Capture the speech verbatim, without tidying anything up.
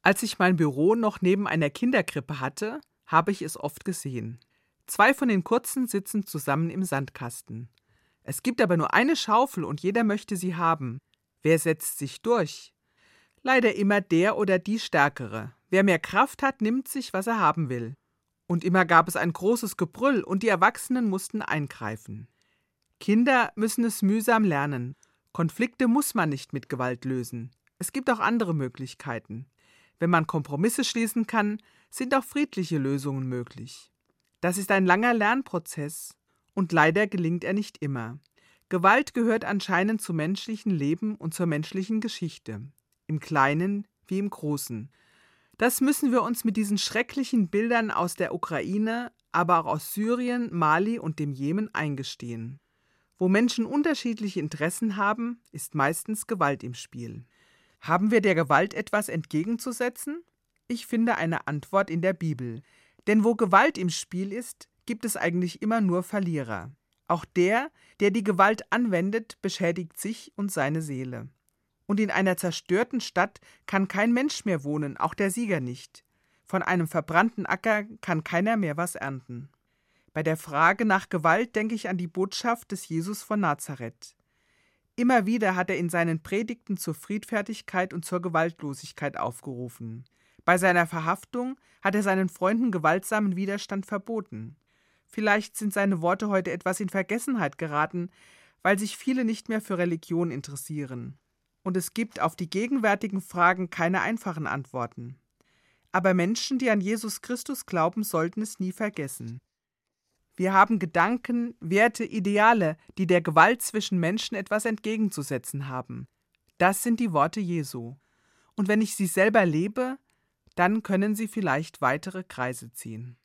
Als ich mein Büro noch neben einer Kinderkrippe hatte, habe ich es oft gesehen. Zwei von den Kurzen sitzen zusammen im Sandkasten. Es gibt aber nur eine Schaufel und jeder möchte sie haben. Wer setzt sich durch? Leider immer der oder die Stärkere. Wer mehr Kraft hat, nimmt sich, was er haben will. Und immer gab es ein großes Gebrüll und die Erwachsenen mussten eingreifen. Kinder müssen es mühsam lernen. Konflikte muss man nicht mit Gewalt lösen. Es gibt auch andere Möglichkeiten. Wenn man Kompromisse schließen kann, sind auch friedliche Lösungen möglich. Das ist ein langer Lernprozess und leider gelingt er nicht immer. Gewalt gehört anscheinend zum menschlichen Leben und zur menschlichen Geschichte, im Kleinen wie im Großen. Das müssen wir uns mit diesen schrecklichen Bildern aus der Ukraine, aber auch aus Syrien, Mali und dem Jemen eingestehen. Wo Menschen unterschiedliche Interessen haben, ist meistens Gewalt im Spiel. Haben wir der Gewalt etwas entgegenzusetzen? Ich finde eine Antwort in der Bibel. Denn wo Gewalt im Spiel ist, gibt es eigentlich immer nur Verlierer. Auch der, der die Gewalt anwendet, beschädigt sich und seine Seele. Und in einer zerstörten Stadt kann kein Mensch mehr wohnen, auch der Sieger nicht. Von einem verbrannten Acker kann keiner mehr was ernten. Bei der Frage nach Gewalt denke ich an die Botschaft des Jesus von Nazareth. Immer wieder hat er in seinen Predigten zur Friedfertigkeit und zur Gewaltlosigkeit aufgerufen. Bei seiner Verhaftung hat er seinen Freunden gewaltsamen Widerstand verboten. Vielleicht sind seine Worte heute etwas in Vergessenheit geraten, weil sich viele nicht mehr für Religion interessieren. Und es gibt auf die gegenwärtigen Fragen keine einfachen Antworten. Aber Menschen, die an Jesus Christus glauben, sollten es nie vergessen. Wir haben Gedanken, Werte, Ideale, die der Gewalt zwischen Menschen etwas entgegenzusetzen haben. Das sind die Worte Jesu. Und wenn ich sie selber lebe, dann können sie vielleicht weitere Kreise ziehen.